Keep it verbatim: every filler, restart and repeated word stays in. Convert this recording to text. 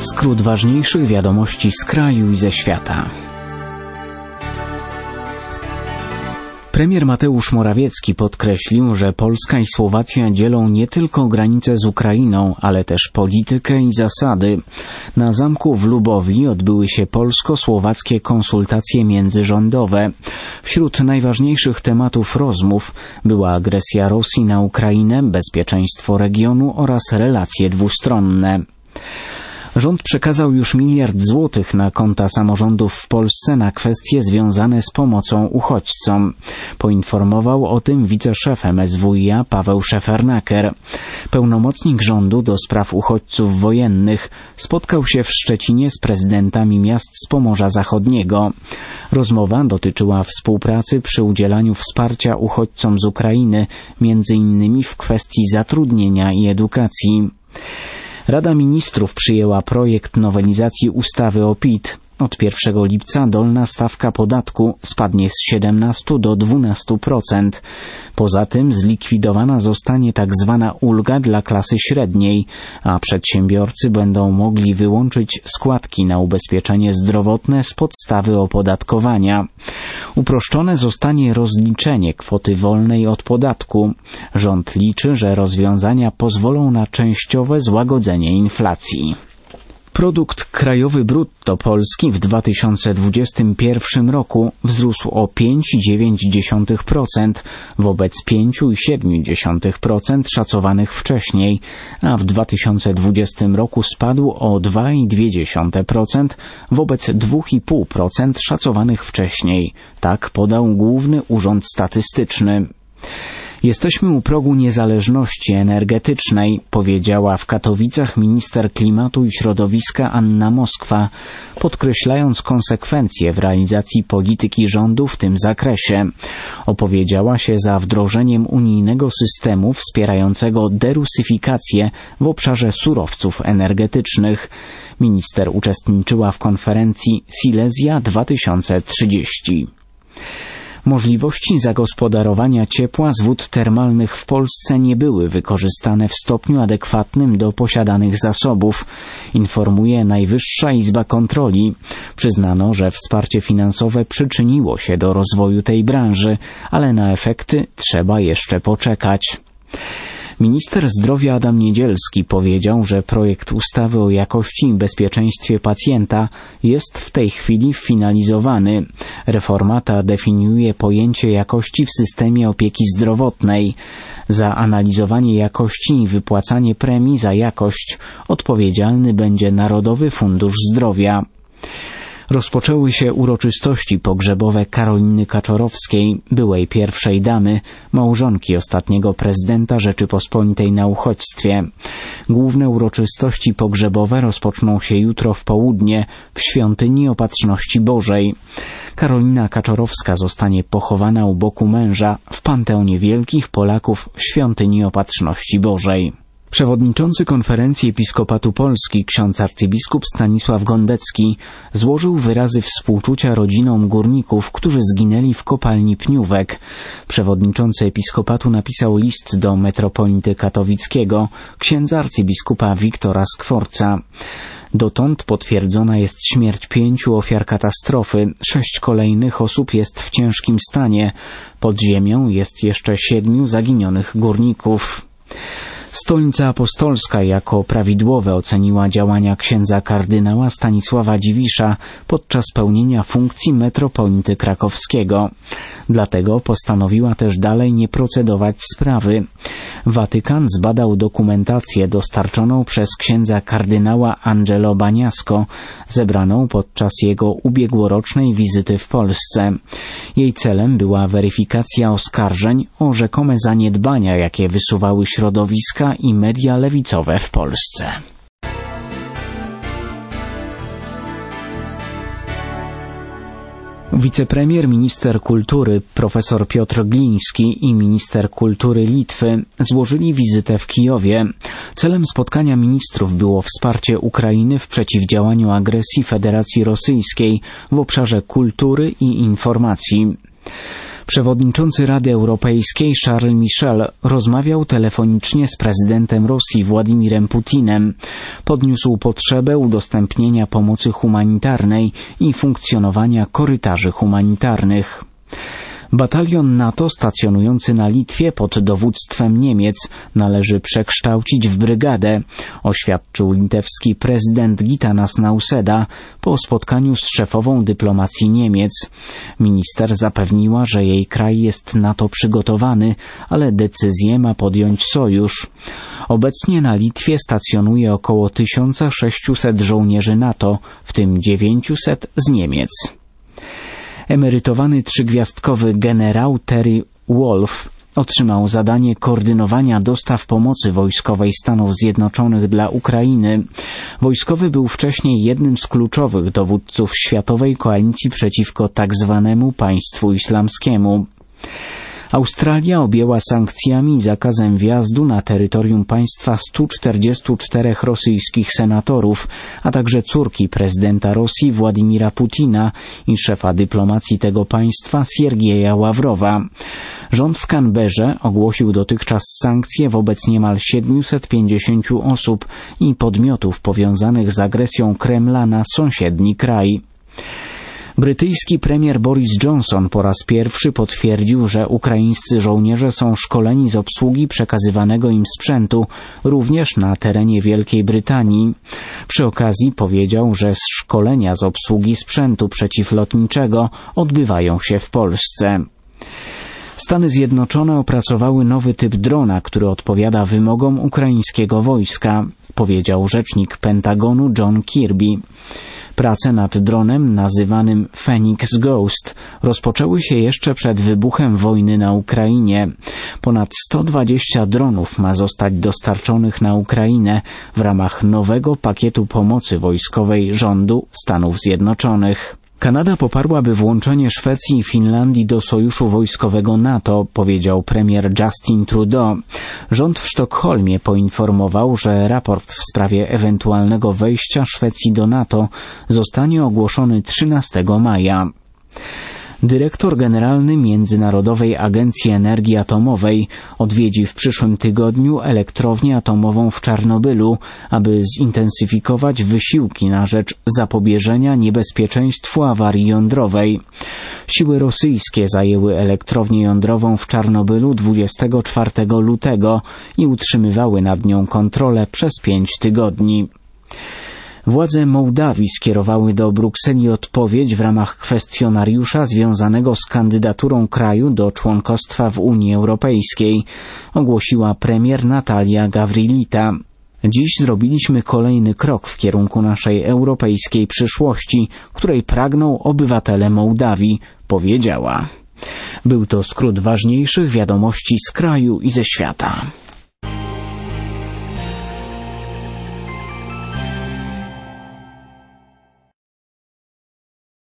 Skrót ważniejszych wiadomości z kraju i ze świata. Premier Mateusz Morawiecki podkreślił, że Polska i Słowacja dzielą nie tylko granice z Ukrainą, ale też politykę i zasady. Na zamku w Lubowi odbyły się polsko-słowackie konsultacje międzyrządowe. Wśród najważniejszych tematów rozmów była agresja Rosji na Ukrainę, bezpieczeństwo regionu oraz relacje dwustronne. Rząd przekazał już miliard złotych na konta samorządów w Polsce na kwestie związane z pomocą uchodźcom. Poinformował o tym wiceszef M S W iA Paweł Szefernaker. Pełnomocnik rządu do spraw uchodźców wojennych spotkał się w Szczecinie z prezydentami miast z Pomorza Zachodniego. Rozmowa dotyczyła współpracy przy udzielaniu wsparcia uchodźcom z Ukrainy, między innymi w kwestii zatrudnienia i edukacji. Rada Ministrów przyjęła projekt nowelizacji ustawy o P I T. Od pierwszego lipca dolna stawka podatku spadnie z siedemnastu do dwunastu procent. Poza tym zlikwidowana zostanie tak zwana ulga dla klasy średniej, a przedsiębiorcy będą mogli wyłączyć składki na ubezpieczenie zdrowotne z podstawy opodatkowania. Uproszczone zostanie rozliczenie kwoty wolnej od podatku. Rząd liczy, że rozwiązania pozwolą na częściowe złagodzenie inflacji. Produkt krajowy brutto Polski w dwa tysiące dwudziestym pierwszym roku wzrósł o pięć przecinek dziewięć procent wobec pięć przecinek siedem procent szacowanych wcześniej, a w dwa tysiące dwudziestym roku spadł o dwa przecinek dwa procent wobec dwa przecinek pięć procent szacowanych wcześniej. Tak podał Główny Urząd Statystyczny. Jesteśmy u progu niezależności energetycznej, powiedziała w Katowicach minister klimatu i środowiska Anna Moskwa, podkreślając konsekwencje w realizacji polityki rządu w tym zakresie. Opowiedziała się za wdrożeniem unijnego systemu wspierającego derusyfikację w obszarze surowców energetycznych. Minister uczestniczyła w konferencji Silesia dwa tysiące trzydzieści. Możliwości zagospodarowania ciepła z wód termalnych w Polsce nie były wykorzystane w stopniu adekwatnym do posiadanych zasobów, informuje Najwyższa Izba Kontroli. Przyznano, że wsparcie finansowe przyczyniło się do rozwoju tej branży, ale na efekty trzeba jeszcze poczekać. Minister zdrowia Adam Niedzielski powiedział, że projekt ustawy o jakości i bezpieczeństwie pacjenta jest w tej chwili finalizowany. Reforma ta definiuje pojęcie jakości w systemie opieki zdrowotnej. Za analizowanie jakości i wypłacanie premii za jakość odpowiedzialny będzie Narodowy Fundusz Zdrowia. Rozpoczęły się uroczystości pogrzebowe Karoliny Kaczorowskiej, byłej pierwszej damy, małżonki ostatniego prezydenta Rzeczypospolitej na uchodźstwie. Główne uroczystości pogrzebowe rozpoczną się jutro w południe w Świątyni Opatrzności Bożej. Karolina Kaczorowska zostanie pochowana u boku męża w Panteonie Wielkich Polaków w Świątyni Opatrzności Bożej. Przewodniczący Konferencji Episkopatu Polski, ksiądz arcybiskup Stanisław Gondecki, złożył wyrazy współczucia rodzinom górników, którzy zginęli w kopalni Pniówek. Przewodniczący Episkopatu napisał list do metropolity katowickiego, księdza arcybiskupa Wiktora Skworca. Dotąd potwierdzona jest śmierć pięciu ofiar katastrofy, sześć kolejnych osób jest w ciężkim stanie. Pod ziemią jest jeszcze siedmiu zaginionych górników. Stolica Apostolska jako prawidłowe oceniła działania księdza kardynała Stanisława Dziwisza podczas pełnienia funkcji metropolity krakowskiego. Dlatego postanowiła też dalej nie procedować sprawy. Watykan zbadał dokumentację dostarczoną przez księdza kardynała Angelo Baniasco, zebraną podczas jego ubiegłorocznej wizyty w Polsce. Jej celem była weryfikacja oskarżeń o rzekome zaniedbania, jakie wysuwały środowiska i media lewicowe w Polsce. Wicepremier, minister kultury profesor Piotr Gliński i minister kultury Litwy złożyli wizytę w Kijowie. Celem spotkania ministrów było wsparcie Ukrainy w przeciwdziałaniu agresji Federacji Rosyjskiej w obszarze kultury i informacji. Przewodniczący Rady Europejskiej Charles Michel rozmawiał telefonicznie z prezydentem Rosji Władimirem Putinem. Podniósł potrzebę udostępnienia pomocy humanitarnej i funkcjonowania korytarzy humanitarnych. Batalion NATO stacjonujący na Litwie pod dowództwem Niemiec należy przekształcić w brygadę, oświadczył litewski prezydent Gitanas Nausėda po spotkaniu z szefową dyplomacji Niemiec. Minister zapewniła, że jej kraj jest na to przygotowany, ale decyzję ma podjąć sojusz. Obecnie na Litwie stacjonuje około tysiąc sześćset żołnierzy NATO, w tym dziewięćset z Niemiec. Emerytowany trzygwiazdkowy generał Terry Wolff otrzymał zadanie koordynowania dostaw pomocy wojskowej Stanów Zjednoczonych dla Ukrainy. Wojskowy był wcześniej jednym z kluczowych dowódców światowej koalicji przeciwko tak zwanemu państwu islamskiemu. Australia objęła sankcjami i zakazem wjazdu na terytorium państwa stu czterdziestu czterech rosyjskich senatorów, a także córki prezydenta Rosji Władimira Putina i szefa dyplomacji tego państwa Siergieja Ławrowa. Rząd w Canberrze ogłosił dotychczas sankcje wobec niemal siedmiuset pięćdziesięciu osób i podmiotów powiązanych z agresją Kremla na sąsiedni kraj. Brytyjski premier Boris Johnson po raz pierwszy potwierdził, że ukraińscy żołnierze są szkoleni z obsługi przekazywanego im sprzętu, również na terenie Wielkiej Brytanii. Przy okazji powiedział, że szkolenia z obsługi sprzętu przeciwlotniczego odbywają się w Polsce. Stany Zjednoczone opracowały nowy typ drona, który odpowiada wymogom ukraińskiego wojska, powiedział rzecznik Pentagonu John Kirby. Prace nad dronem nazywanym Phoenix Ghost rozpoczęły się jeszcze przed wybuchem wojny na Ukrainie. Ponad sto dwadzieścia dronów ma zostać dostarczonych na Ukrainę w ramach nowego pakietu pomocy wojskowej rządu Stanów Zjednoczonych. Kanada poparłaby włączenie Szwecji i Finlandii do sojuszu wojskowego NATO, powiedział premier Justin Trudeau. Rząd w Sztokholmie poinformował, że raport w sprawie ewentualnego wejścia Szwecji do NATO zostanie ogłoszony trzynastego maja. Dyrektor generalny Międzynarodowej Agencji Energii Atomowej odwiedzi w przyszłym tygodniu elektrownię atomową w Czarnobylu, aby zintensyfikować wysiłki na rzecz zapobieżenia niebezpieczeństwu awarii jądrowej. Siły rosyjskie zajęły elektrownię jądrową w Czarnobylu dwudziestego czwartego lutego i utrzymywały nad nią kontrolę przez pięć tygodni. Władze Mołdawii skierowały do Brukseli odpowiedź w ramach kwestionariusza związanego z kandydaturą kraju do członkostwa w Unii Europejskiej, ogłosiła premier Natalia Gavrilita. Dziś zrobiliśmy kolejny krok w kierunku naszej europejskiej przyszłości, której pragną obywatele Mołdawii, powiedziała. Był to skrót ważniejszych wiadomości z kraju i ze świata.